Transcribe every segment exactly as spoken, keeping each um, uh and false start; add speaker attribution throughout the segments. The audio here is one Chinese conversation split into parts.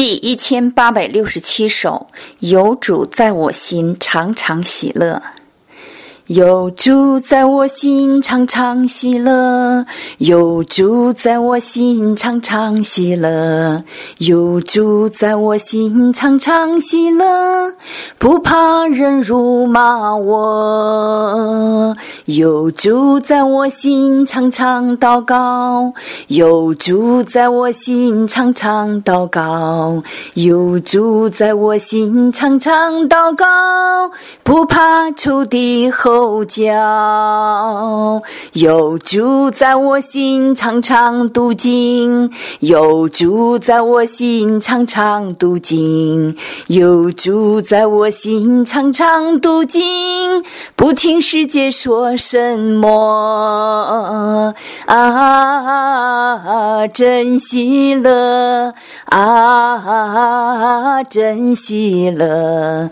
Speaker 1: 第一千八百六十七首，有主在我心，常常喜乐。有主在我心，常常喜乐。有主在我心，常常喜乐。有主在我心，常常喜乐。不怕人辱骂我。有主在我心，常常祷告。有主在我心，常常祷告。有主在我心，常常祷告。不怕仇敌吼叫。有主在我心，常常读经。有主在我心，常常读经。有主在我心，常常读经。不听世界说什么啊，真喜乐啊，真喜乐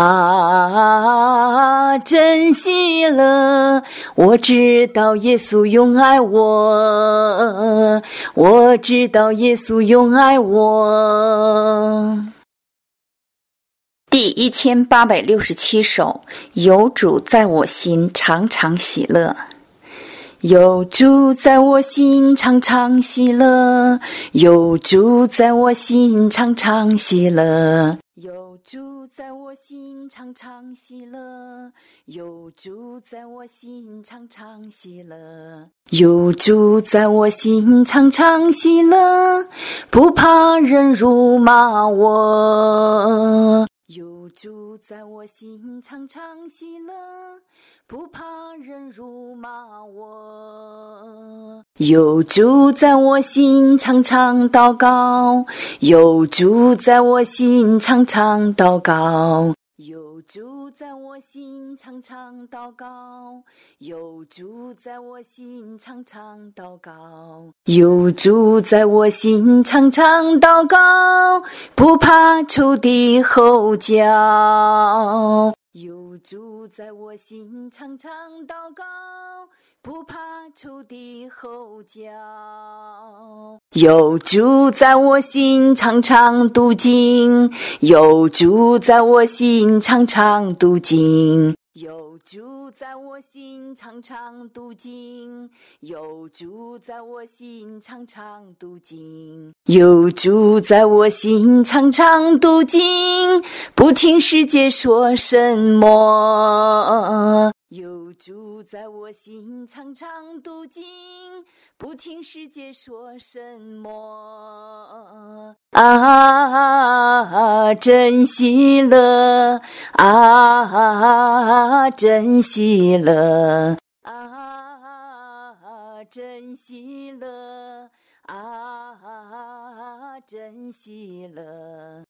Speaker 1: 啊，真喜乐。我知道耶稣永爱我，我知道耶稣永爱我。第一千八百六十七首，有主在我心，常常喜乐。有主在我心，常常喜乐。有主在我心，常常喜乐。有主在我心，常常喜乐。有主在我心，常常喜乐。有主在我心，常常喜乐。不怕人辱骂我。有主在我心，常常喜乐。不怕人辱骂我。有主在我心，常常祷告。有主在我心，常常祷告。有主在我心，常常祷告。有主在我心，常常祷告。有主在我心，常常祷告。不怕仇敌吼叫。有主在我心，常常祷告。不怕仇敌吼叫。有主在我心，常常读经。有主在我心，常常读经。有主在我心，常常读经。有主在我心，常常读经。有主在我心，常常读经。不听世界说什么。有主在我心，常常读经。不听世界说什么啊，真喜乐啊，真喜乐啊，真喜乐啊，真喜乐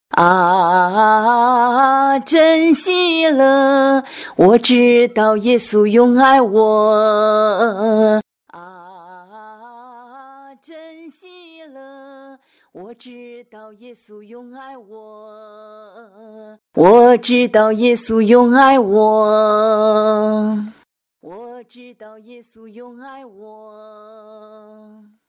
Speaker 1: 啊，真喜乐。我知道耶稣永爱我啊，真喜乐。我知道耶稣永爱我，我知道耶稣永爱我，我知道耶稣永爱我。